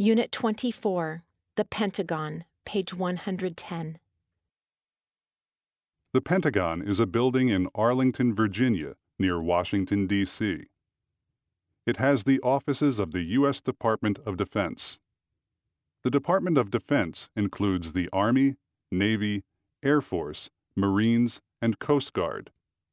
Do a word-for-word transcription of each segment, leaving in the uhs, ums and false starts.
Unit twenty-four, The Pentagon, page one hundred ten. The Pentagon is a building in Arlington, Virginia, near Washington, D C It has the offices of the U S Department of Defense. The Department of Defense includes the Army, Navy, Air Force, Marines, and Coast Guard.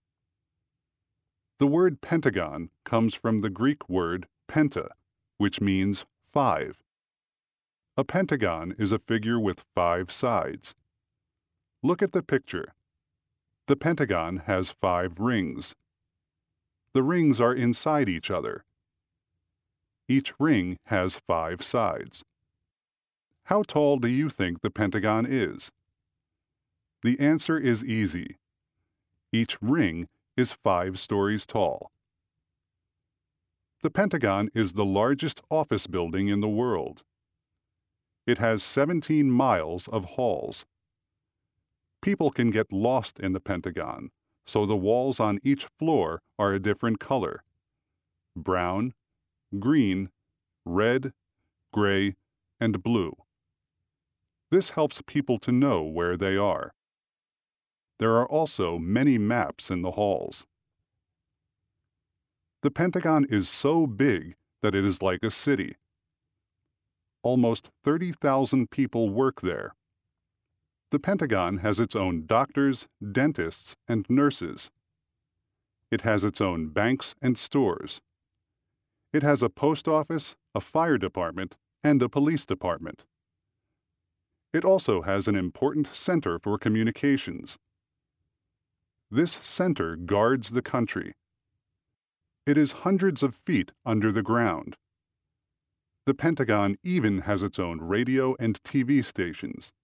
The word Pentagon comes from the Greek word penta, which means five. A pentagon is a figure with five sides. Look at the picture. The pentagon has five rings. The rings are inside each other. Each ring has five sides. How tall do you think the pentagon is? The answer is easy. Each ring is five stories tall. The Pentagon is the largest office building in the world. It has seventeen miles of halls. People can get lost in the Pentagon, so the walls on each floor are a different color: brown, green, red, gray, and blue. This helps people to know where they are. There are also many maps in the halls. The Pentagon is so big that it is like a city. Almost thirty thousand people work there. The Pentagon has its own doctors, dentists, and nurses. It has its own banks and stores. It has a post office, a fire department, and a police department. It also has an important center for communications. This center guards the country. It is hundreds of feet under the ground. The Pentagon even has its own radio and T V stations.